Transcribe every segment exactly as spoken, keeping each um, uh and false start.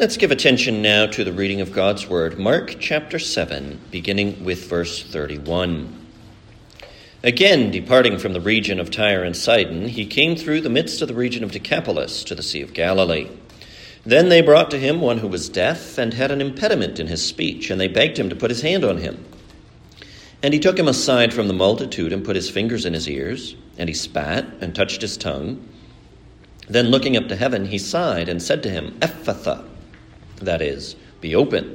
Let's give attention now to the reading of God's Word, Mark chapter seven, beginning with verse thirty-one. Again, departing from the region of Tyre and Sidon, he came through the midst of the region of Decapolis to the Sea of Galilee. Then they brought to him one who was deaf and had an impediment in his speech, and they begged him to put his hand on him. And he took him aside from the multitude and put his fingers in his ears, and he spat and touched his tongue. Then looking up to heaven, he sighed and said to him, Ephphatha, that is, be opened.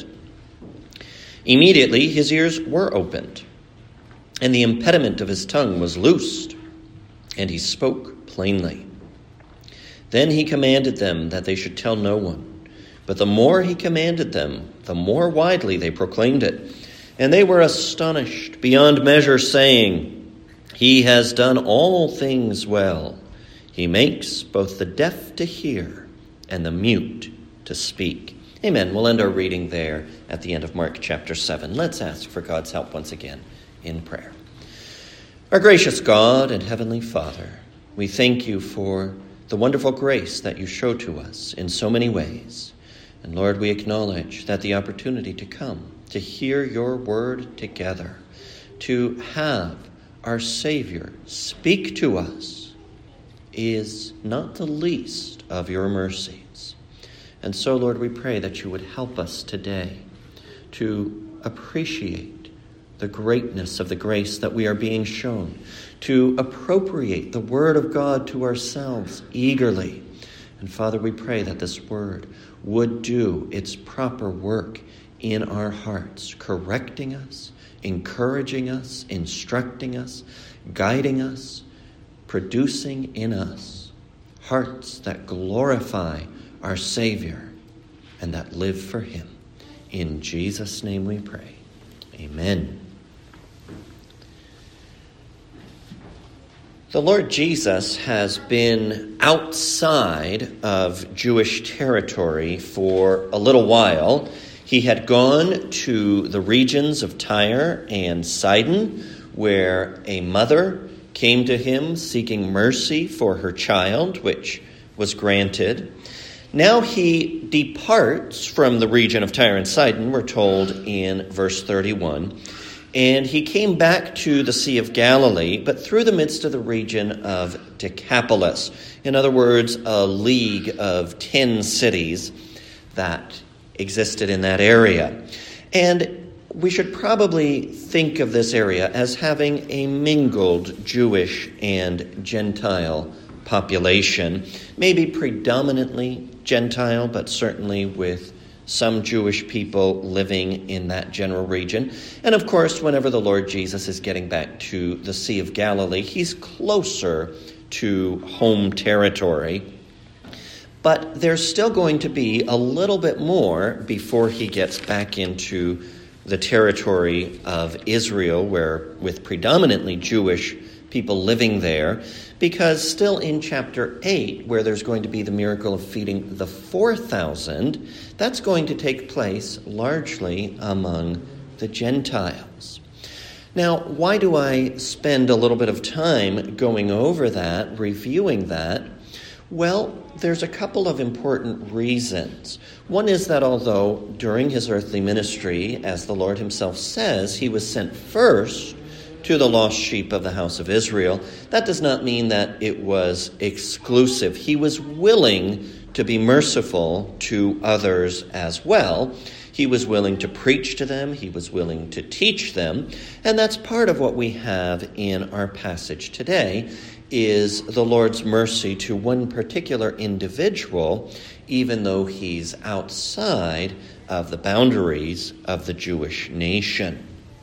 Immediately his ears were opened, and the impediment of his tongue was loosed, and he spoke plainly. Then he commanded them that they should tell no one. But the more he commanded them, the more widely they proclaimed it. And they were astonished beyond measure, saying, He has done all things well. He makes both the deaf to hear and the mute to speak. Amen. We'll end our reading there at the end of Mark chapter seven. Let's ask for God's help once again in prayer. Our gracious God and Heavenly Father, we thank you for the wonderful grace that you show to us in so many ways. And Lord, we acknowledge that the opportunity to come, to hear your word together, to have our Savior speak to us, is not the least of your mercies. And so, Lord, we pray that you would help us today to appreciate the greatness of the grace that we are being shown, to appropriate the word of God to ourselves eagerly. And Father, we pray that this word would do its proper work in our hearts, correcting us, encouraging us, instructing us, guiding us, producing in us hearts that glorify our Savior and that live for him. In Jesus' name we pray. Amen. The Lord Jesus has been outside of Jewish territory for a little while. He had gone to the regions of Tyre and Sidon, where a mother came to him seeking mercy for her child, which was granted. Now he departs from the region of Tyre and Sidon, we're told in verse thirty-one, and he came back to the Sea of Galilee, but through the midst of the region of Decapolis. In other words, a league of ten cities that existed in that area. And we should probably think of this area as having a mingled Jewish and Gentile population, maybe predominantly Gentile, but certainly with some Jewish people living in that general region. And of course, whenever the Lord Jesus is getting back to the Sea of Galilee, he's closer to home territory. But there's still going to be a little bit more before he gets back into the territory of Israel, where with predominantly Jewish people living there, because still in chapter eight, where there's going to be the miracle of feeding the four thousand, that's going to take place largely among the Gentiles. Now, why do I spend a little bit of time going over that, reviewing that? Well, there's a couple of important reasons. One is that although during his earthly ministry, as the Lord himself says, he was sent first to the lost sheep of the house of Israel, that does not mean that it was exclusive. He was willing to be merciful to others as well. He was willing to preach to them. He was willing to teach them. And that's part of what we have in our passage today, is the Lord's mercy to one particular individual, even though he's outside of the boundaries of the Jewish nation.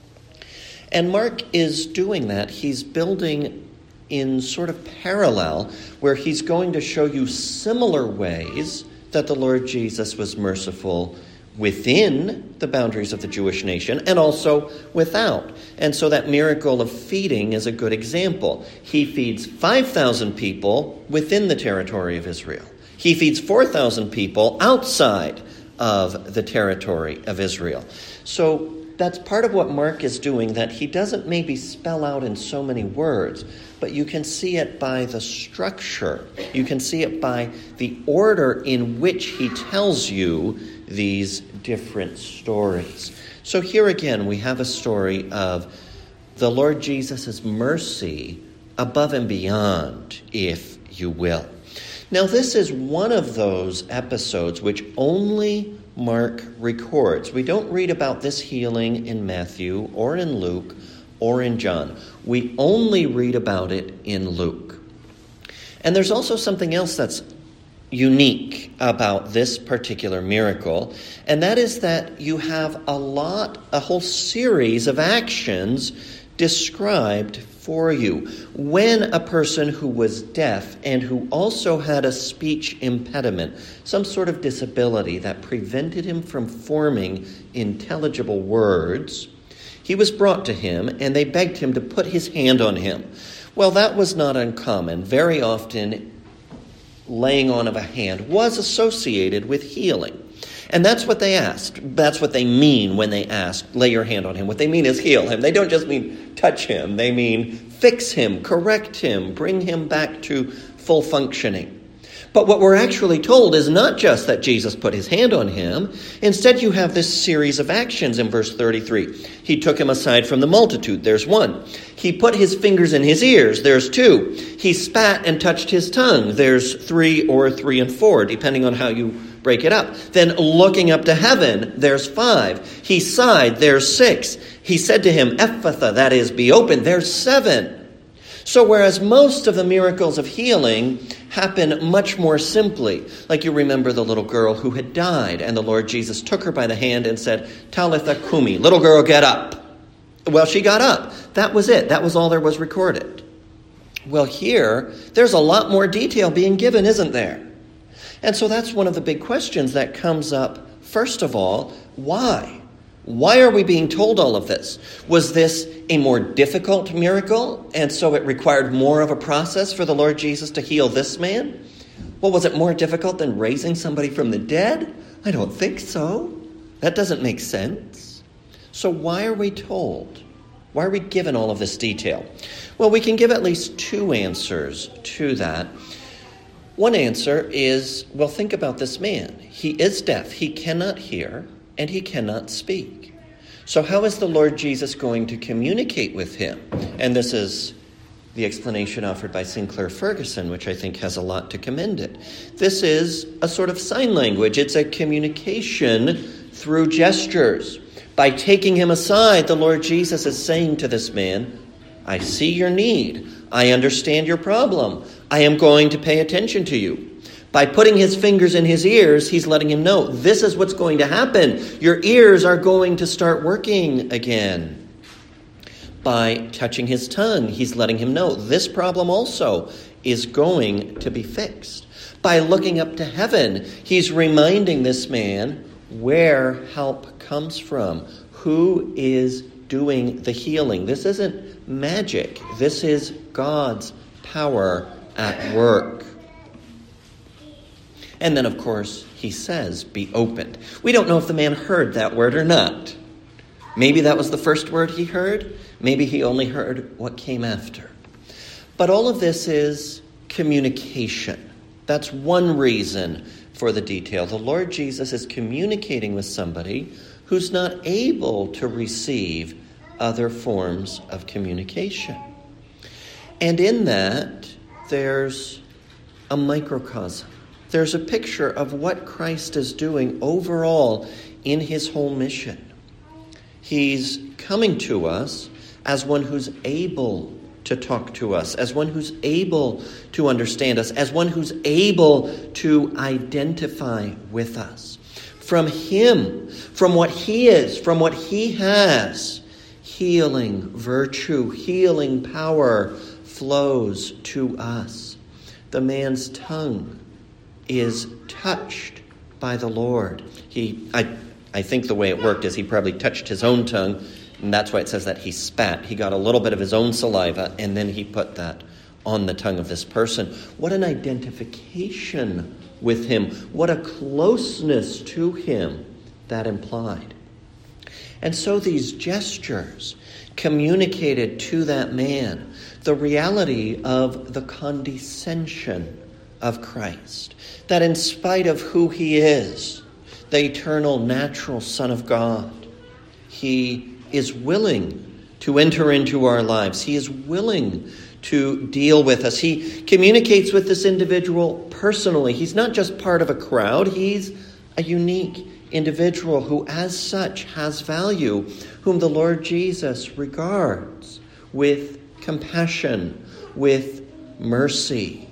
And Mark is doing that. He's building in sort of parallel, where he's going to show you similar ways that the Lord Jesus was merciful within the boundaries of the Jewish nation and also without. And so that miracle of feeding is a good example. He feeds five thousand people within the territory of Israel. He feeds four thousand people outside of the territory of Israel. So that's part of what Mark is doing, that he doesn't maybe spell out in so many words, but you can see it by the structure. You can see it by the order in which he tells you these different stories. So here again, we have a story of the Lord Jesus' mercy above and beyond, if you will. Now, this is one of those episodes which only Mark records. We don't read about this healing in Matthew or in Luke or in John. We only read about it in Luke. And there's also something else that's unique about this particular miracle, and that is that you have a lot, a whole series of actions described for you. When a person who was deaf and who also had a speech impediment, some sort of disability that prevented him from forming intelligible words, he was brought to him and they begged him to put his hand on him. Well, that was not uncommon. Very often, laying on of a hand was associated with healing. And that's what they asked. That's what they mean when they ask, lay your hand on him. What they mean is heal him. They don't just mean touch him. They mean fix him, correct him, bring him back to full functioning. But what we're actually told is not just that Jesus put his hand on him. Instead, you have this series of actions in verse thirty-three. He took him aside from the multitude. There's one. He put his fingers in his ears. There's two. He spat and touched his tongue. There's three or three and four, depending on how you break it up. Then looking up to heaven, there's five. He sighed. There's six. He said to him, Ephphatha, that is, be open. There's seven. So whereas most of the miracles of healing happen much more simply, like you remember the little girl who had died, and the Lord Jesus took her by the hand and said, Talitha kumi, little girl, get up. Well, she got up. That was it. That was all there was recorded. Well, here, there's a lot more detail being given, isn't there? And so that's one of the big questions that comes up. First of all, why? Why are we being told all of this? Was this a more difficult miracle, and so it required more of a process for the Lord Jesus to heal this man? Well, was it more difficult than raising somebody from the dead? I don't think so. That doesn't make sense. So why are we told? Why are we given all of this detail? Well, we can give at least two answers to that. One answer is, well, think about this man. He is deaf. He cannot hear. And he cannot speak. So how is the Lord Jesus going to communicate with him? And this is the explanation offered by Sinclair Ferguson, which I think has a lot to commend it. This is a sort of sign language. It's a communication through gestures. By taking him aside, the Lord Jesus is saying to this man, I see your need. I understand your problem. I am going to pay attention to you. By putting his fingers in his ears, he's letting him know, this is what's going to happen. Your ears are going to start working again. By touching his tongue, he's letting him know, this problem also is going to be fixed. By looking up to heaven, he's reminding this man where help comes from, who is doing the healing. This isn't magic. This is God's power at work. And then, of course, he says, be opened. We don't know if the man heard that word or not. Maybe that was the first word he heard. Maybe he only heard what came after. But all of this is communication. That's one reason for the detail. The Lord Jesus is communicating with somebody who's not able to receive other forms of communication. And in that, there's a microcosm. There's a picture of what Christ is doing overall in his whole mission. He's coming to us as one who's able to talk to us, as one who's able to understand us, as one who's able to identify with us. From him, from what he is, from what he has, healing virtue, healing power flows to us. The man's tongue is touched by the Lord. He, I, I think the way it worked is he probably touched his own tongue, and that's why it says that he spat. He got a little bit of his own saliva, and then he put that on the tongue of this person. What an identification with him. What a closeness to him that implied. And so these gestures communicated to that man the reality of the condescension of Christ, that in spite of who he is, the eternal natural Son of God, he is willing to enter into our lives. He is willing to deal with us. He communicates with this individual personally. He's not just part of a crowd. He's a unique individual who, as such, has value, whom the Lord Jesus regards with compassion, with mercy.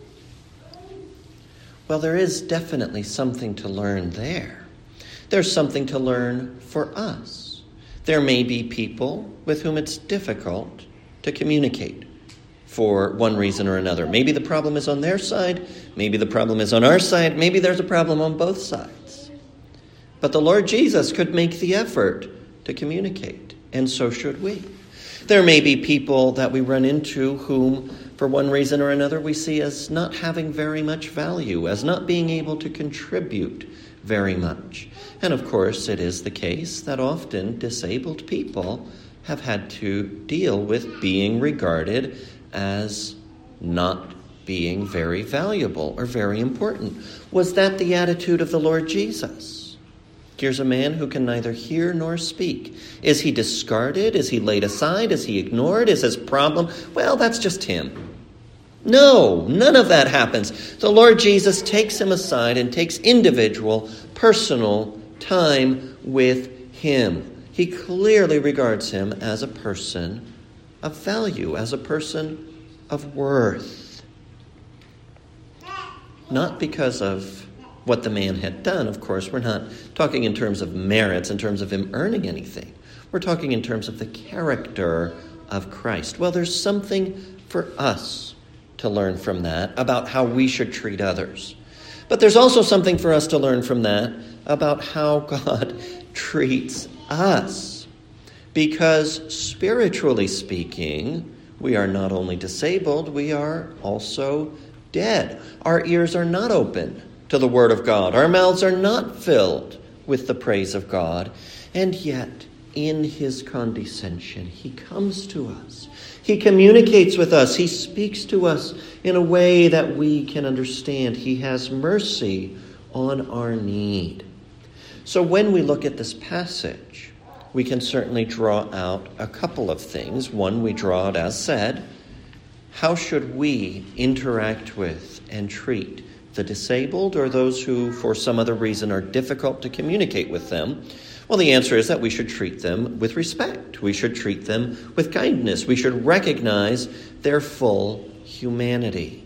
Well, there is definitely something to learn there. There's something to learn for us. There may be people with whom it's difficult to communicate for one reason or another. Maybe the problem is on their side. Maybe the problem is on our side. Maybe there's a problem on both sides. But the Lord Jesus could make the effort to communicate, and so should we. There may be people that we run into whom, for one reason or another, we see as not having very much value, as not being able to contribute very much. And of course, it is the case that often disabled people have had to deal with being regarded as not being very valuable or very important. Was that the attitude of the Lord Jesus? Here's a man who can neither hear nor speak. Is he discarded? Is he laid aside? Is he ignored? Is his problem? Well, that's just him. No, none of that happens. The Lord Jesus takes him aside and takes individual, personal time with him. He clearly regards him as a person of value, as a person of worth. Not because of what the man had done, of course. We're not talking in terms of merits, in terms of him earning anything. We're talking in terms of the character of Christ. Well, there's something for us to learn from that about how we should treat others. But there's also something for us to learn from that about how God treats us. Because spiritually speaking, we are not only disabled, we are also dead. Our ears are not open to the word of God. Our mouths are not filled with the praise of God. And yet, in his condescension, he comes to us. He communicates with us. He speaks to us in a way that we can understand. He has mercy on our need. So when we look at this passage, we can certainly draw out a couple of things. One, we draw it as said. How should we interact with and treat the disabled or those who, for some other reason, are difficult to communicate with them? Well, the answer is that we should treat them with respect. We should treat them with kindness. We should recognize their full humanity.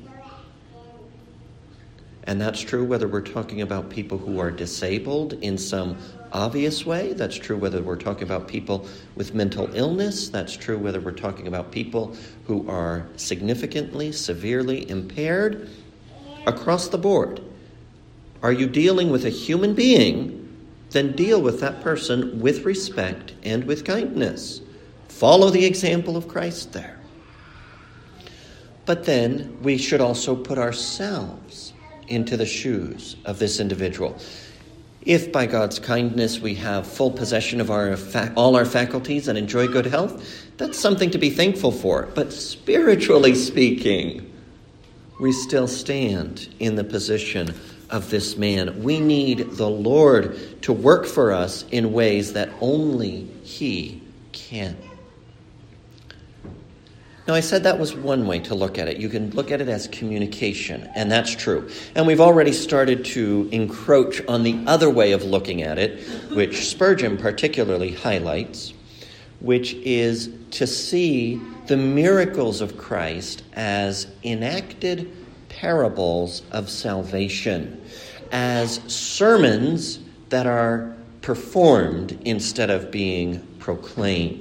And that's true whether we're talking about people who are disabled in some obvious way. That's true whether we're talking about people with mental illness. That's true whether we're talking about people who are significantly, severely impaired. Across the board, are you dealing with a human being? Then deal with that person with respect and with kindness. Follow the example of Christ there. But then we should also put ourselves into the shoes of this individual. If by God's kindness we have full possession of our fa- all our faculties and enjoy good health, that's something to be thankful for. But spiritually speaking, we still stand in the position of this man. We need the Lord to work for us in ways that only he can. Now, I said that was one way to look at it. You can look at it as communication, and that's true. And we've already started to encroach on the other way of looking at it, which Spurgeon particularly highlights, which is to see the miracles of Christ as enacted parables of salvation, as sermons that are performed instead of being proclaimed.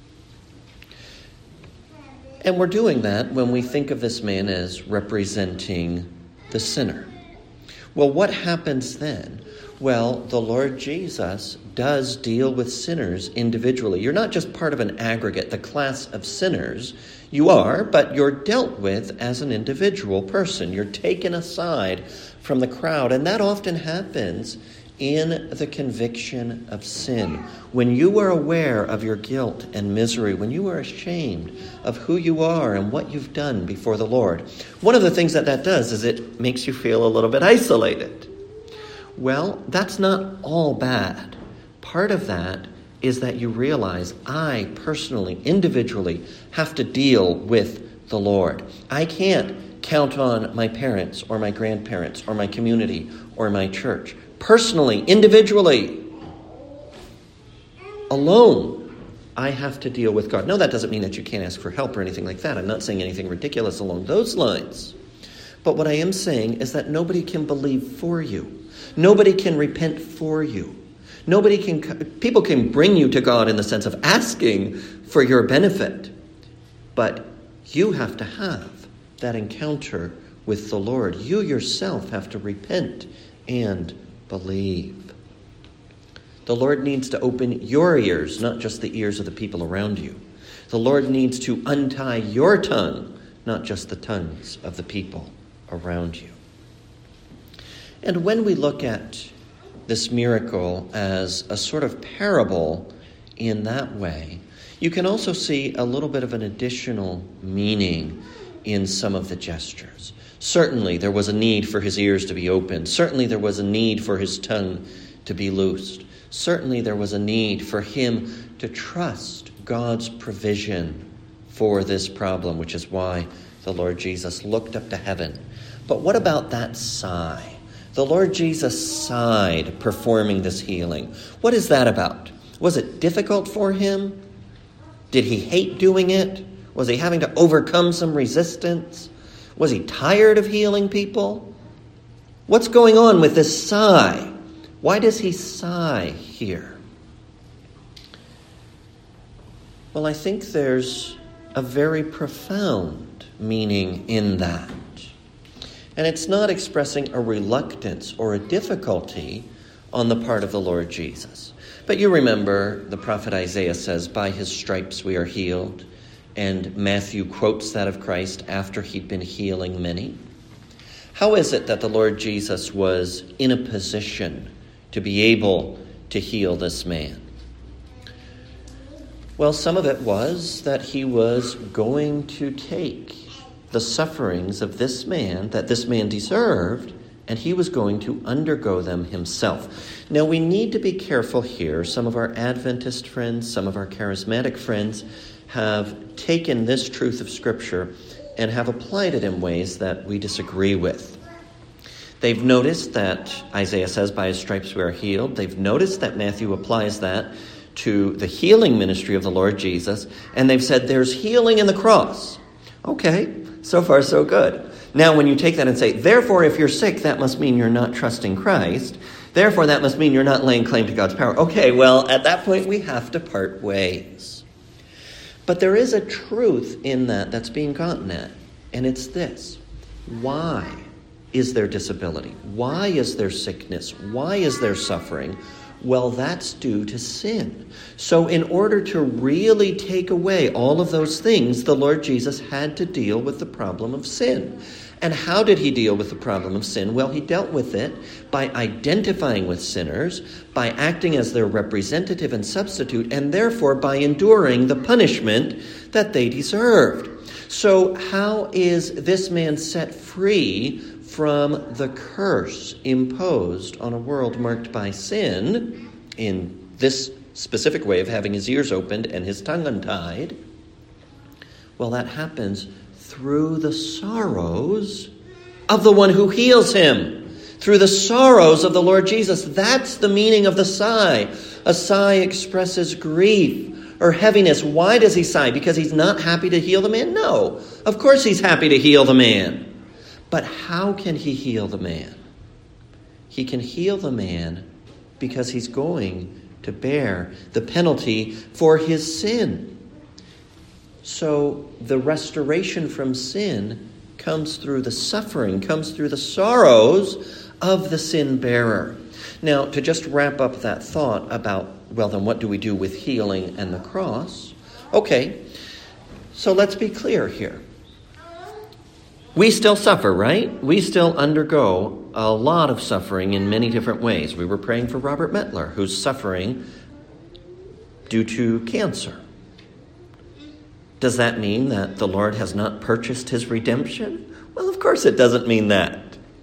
And we're doing that when we think of this man as representing the sinner. Well, what happens then? Well, the Lord Jesus does deal with sinners individually. You're not just part of an aggregate, the class of sinners. You are, but you're dealt with as an individual person. You're taken aside from the crowd, and that often happens in the conviction of sin. When you are aware of your guilt and misery, when you are ashamed of who you are and what you've done before the Lord, one of the things that that does is it makes you feel a little bit isolated. Well, that's not all bad. Part of that is that you realize I personally, individually, have to deal with the Lord. I can't count on my parents or my grandparents or my community or my church. Personally, individually, alone, I have to deal with God. No, that doesn't mean that you can't ask for help or anything like that. I'm not saying anything ridiculous along those lines. But what I am saying is that nobody can believe for you. Nobody can repent for you. Nobody can, people can bring you to God in the sense of asking for your benefit. But you have to have that encounter with the Lord. You yourself have to repent and believe. The Lord needs to open your ears, not just the ears of the people around you. The Lord needs to untie your tongue, not just the tongues of the people around you. And when we look at this miracle as a sort of parable in that way, you can also see a little bit of an additional meaning in some of the gestures. Certainly there was a need for his ears to be opened. Certainly there was a need for his tongue to be loosed. Certainly there was a need for him to trust God's provision for this problem, which is why the Lord Jesus looked up to heaven. But what about that sigh? The Lord Jesus sighed performing this healing. What is that about? Was it difficult for him? Did he hate doing it? Was he having to overcome some resistance? Was he tired of healing people? What's going on with this sigh? Why does he sigh here? Well, I think there's a very profound meaning in that. And it's not expressing a reluctance or a difficulty on the part of the Lord Jesus. But you remember the prophet Isaiah says, by his stripes we are healed. And Matthew quotes that of Christ after he'd been healing many. How is it that the Lord Jesus was in a position to be able to heal this man? Well, some of it was that he was going to take the sufferings of this man that this man deserved, and he was going to undergo them himself. Now, we need to be careful here. Some of our Adventist friends, some of our charismatic friends have taken this truth of Scripture and have applied it in ways that we disagree with. They've noticed that Isaiah says, by his stripes we are healed. They've noticed that Matthew applies that to the healing ministry of the Lord Jesus, and they've said there's healing in the cross. Okay, so far so good. Now when you take that and say, therefore if you're sick, that must mean you're not trusting Christ. Therefore that must mean you're not laying claim to God's power. Okay, well at that point we have to part ways. But there is a truth in that that's being gotten at, and it's this. Why is there disability? Why is there sickness? Why is there suffering? Well, that's due to sin. So in order to really take away all of those things, the Lord Jesus had to deal with the problem of sin. And how did he deal with the problem of sin? Well, he dealt with it by identifying with sinners, by acting as their representative and substitute, and therefore by enduring the punishment that they deserved. So how is this man set free from the curse imposed on a world marked by sin, in this specific way of having his ears opened and his tongue untied? Well, that happens through the sorrows of the one who heals him. Through the sorrows of the Lord Jesus. That's the meaning of the sigh. A sigh expresses grief or heaviness. Why does he sigh? Because he's not happy to heal the man? No. Of course he's happy to heal the man. But how can he heal the man? He can heal the man because he's going to bear the penalty for his sin. So the restoration from sin comes through the suffering, comes through the sorrows of the sin bearer. Now, to just wrap up that thought about, well, then what do we do with healing and the cross? Okay, so let's be clear here. We still suffer, right? We still undergo a lot of suffering in many different ways. We were praying for Robert Mettler, who's suffering due to cancer. Does that mean that the Lord has not purchased his redemption? Well, of course it doesn't mean that.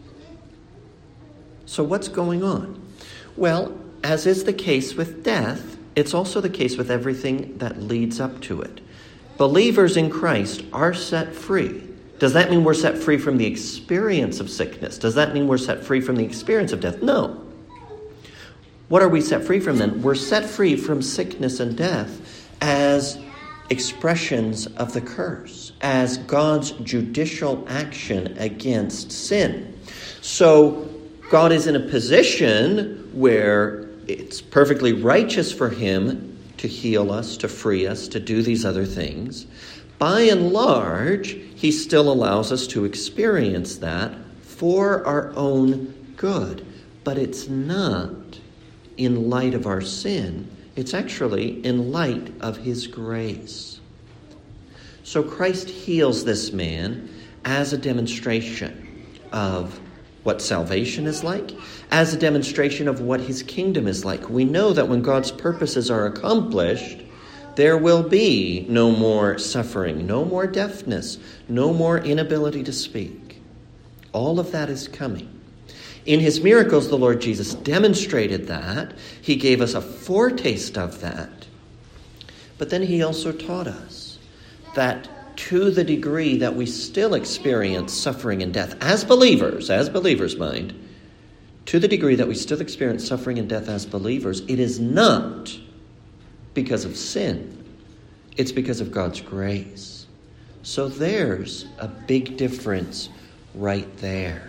So what's going on? Well, as is the case with death, it's also the case with everything that leads up to it. Believers in Christ are set free. Does that mean we're set free from the experience of sickness? Does that mean we're set free from the experience of death? No. What are we set free from then? We're set free from sickness and death as expressions of the curse, as God's judicial action against sin. So God is in a position where it's perfectly righteous for him to heal us, to free us, to do these other things. By and large, he still allows us to experience that for our own good. But it's not in light of our sin. It's actually in light of his grace. So Christ heals this man as a demonstration of what salvation is like, as a demonstration of what his kingdom is like. We know that when God's purposes are accomplished, there will be no more suffering, no more deafness, no more inability to speak. All of that is coming. In his miracles, the Lord Jesus demonstrated that. He gave us a foretaste of that. But then he also taught us that to the degree that we still experience suffering and death as believers, as believers, mind, to the degree that we still experience suffering and death as believers, it is not because of sin. It's because of God's grace. So there's a big difference right there.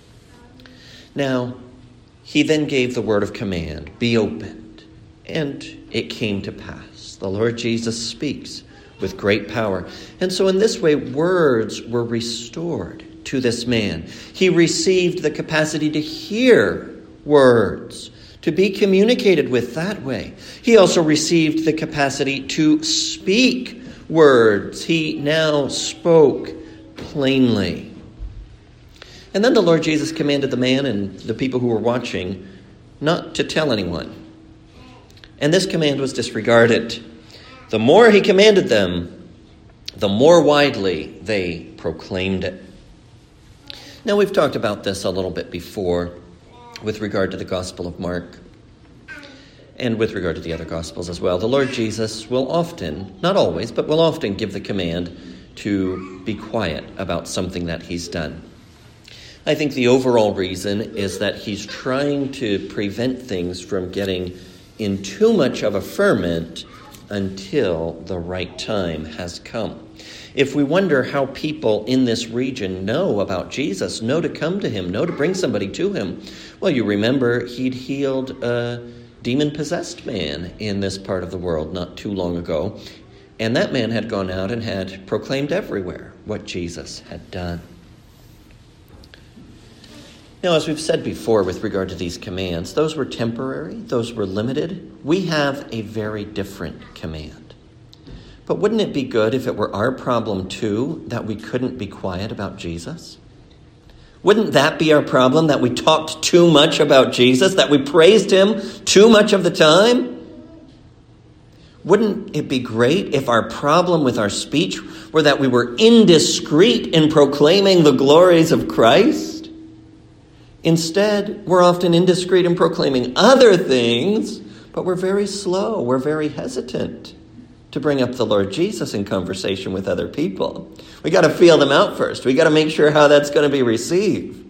Now, he then gave the word of command, be opened, and it came to pass. The Lord Jesus speaks with great power. And so in this way, words were restored to this man. He received the capacity to hear words, to be communicated with that way. He also received the capacity to speak words. He now spoke plainly. And then the Lord Jesus commanded the man and the people who were watching not to tell anyone. And this command was disregarded. The more he commanded them, the more widely they proclaimed it. Now, we've talked about this a little bit before with regard to the Gospel of Mark and with regard to the other Gospels as well. The Lord Jesus will often, not always, but will often give the command to be quiet about something that he's done. I think the overall reason is that he's trying to prevent things from getting in too much of a ferment until the right time has come. If we wonder how people in this region know about Jesus, know to come to him, know to bring somebody to him, well, you remember he'd healed a demon-possessed man in this part of the world not too long ago, and that man had gone out and had proclaimed everywhere what Jesus had done. Now, as we've said before with regard to these commands, those were temporary, those were limited. We have a very different command. But wouldn't it be good if it were our problem too that we couldn't be quiet about Jesus? Wouldn't that be our problem, that we talked too much about Jesus, that we praised him too much of the time? Wouldn't it be great if our problem with our speech were that we were indiscreet in proclaiming the glories of Christ? Instead, we're often indiscreet in proclaiming other things, but we're very slow, we're very hesitant to bring up the Lord Jesus in conversation with other people. We got to feel them out first. We got to make sure how that's going to be received.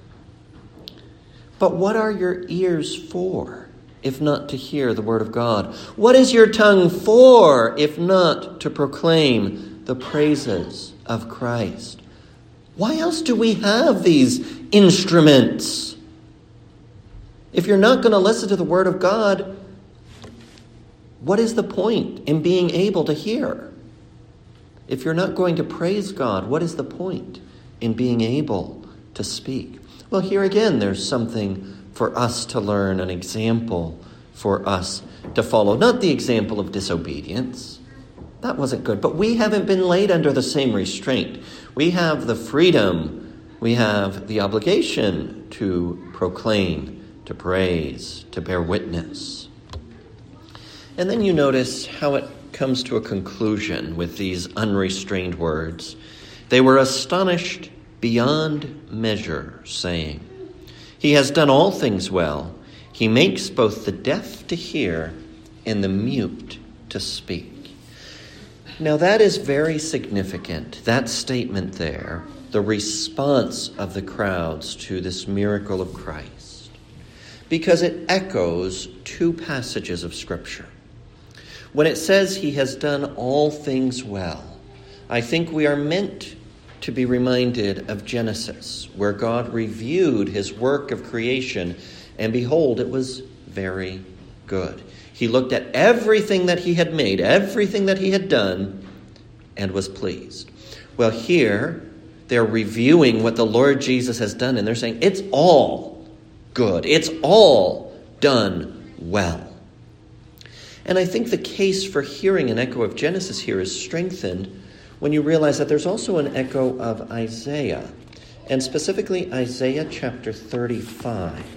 But what are your ears for, if not to hear the word of God? What is your tongue for, if not to proclaim the praises of Christ? Why else do we have these instruments? If you're not going to listen to the word of God, what is the point in being able to hear? If you're not going to praise God, what is the point in being able to speak? Well, here again, there's something for us to learn, an example for us to follow. Not the example of disobedience, that wasn't good. But we haven't been laid under the same restraint. We have the freedom, we have the obligation to proclaim, to praise, to bear witness. And then you notice how it comes to a conclusion with these unrestrained words. They were astonished beyond measure, saying, "He has done all things well. He makes both the deaf to hear and the mute to speak." Now that is very significant, that statement there, the response of the crowds to this miracle of Christ, because it echoes two passages of Scripture. When it says he has done all things well, I think we are meant to be reminded of Genesis, where God reviewed his work of creation, and behold, it was very good. He looked at everything that he had made, everything that he had done, and was pleased. Well, here, they're reviewing what the Lord Jesus has done, and they're saying, it's all good. It's all done well. And I think the case for hearing an echo of Genesis here is strengthened when you realize that there's also an echo of Isaiah, and specifically Isaiah chapter thirty-five.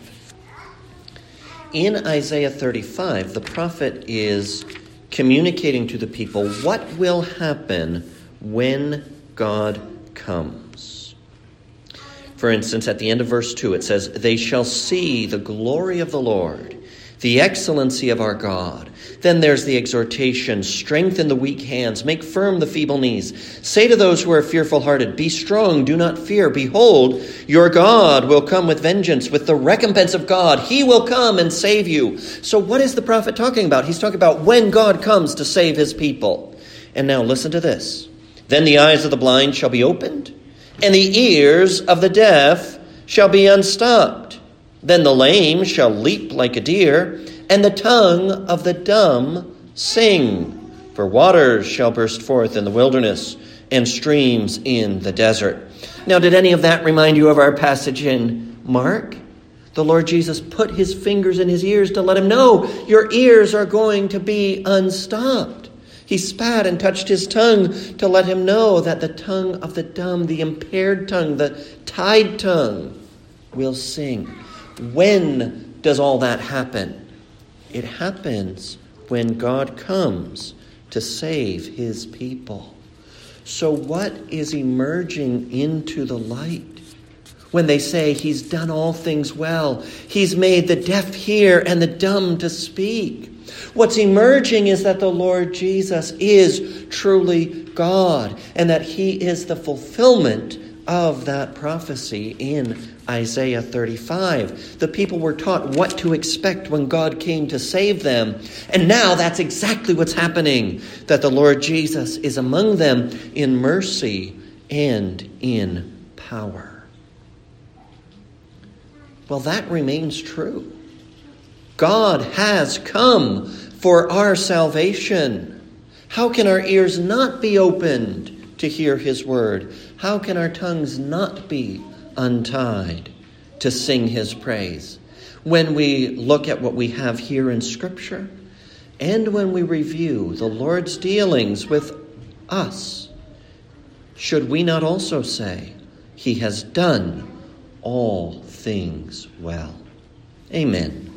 In Isaiah thirty-five, the prophet is communicating to the people what will happen when God comes. For instance, at the end of verse two, it says, "They shall see the glory of the Lord, the excellency of our God." Then there's the exhortation, "Strengthen the weak hands, make firm the feeble knees. Say to those who are fearful-hearted, be strong, do not fear. Behold, your God will come with vengeance, with the recompense of God. He will come and save you." So what is the prophet talking about? He's talking about when God comes to save his people. And now listen to this. "Then the eyes of the blind shall be opened, and the ears of the deaf shall be unstopped. Then the lame shall leap like a deer, and the tongue of the dumb sing. For waters shall burst forth in the wilderness, and streams in the desert." Now, did any of that remind you of our passage in Mark? The Lord Jesus put his fingers in his ears to let him know, your ears are going to be unstopped. He spat and touched his tongue to let him know that the tongue of the dumb, the impaired tongue, the tied tongue, will sing. When does all that happen? It happens when God comes to save his people. So what is emerging into the light when they say he's done all things well? He's made the deaf hear and the dumb to speak. What's emerging is that the Lord Jesus is truly God, and that he is the fulfillment of that prophecy in Isaiah thirty-five. The people were taught what to expect when God came to save them. And now that's exactly what's happening, that the Lord Jesus is among them in mercy and in power. Well, that remains true. God has come for our salvation. How can our ears not be opened to hear his word? How can our tongues not be untied to sing his praise? When we look at what we have here in Scripture, and when we review the Lord's dealings with us, should we not also say, he has done all things well? Amen.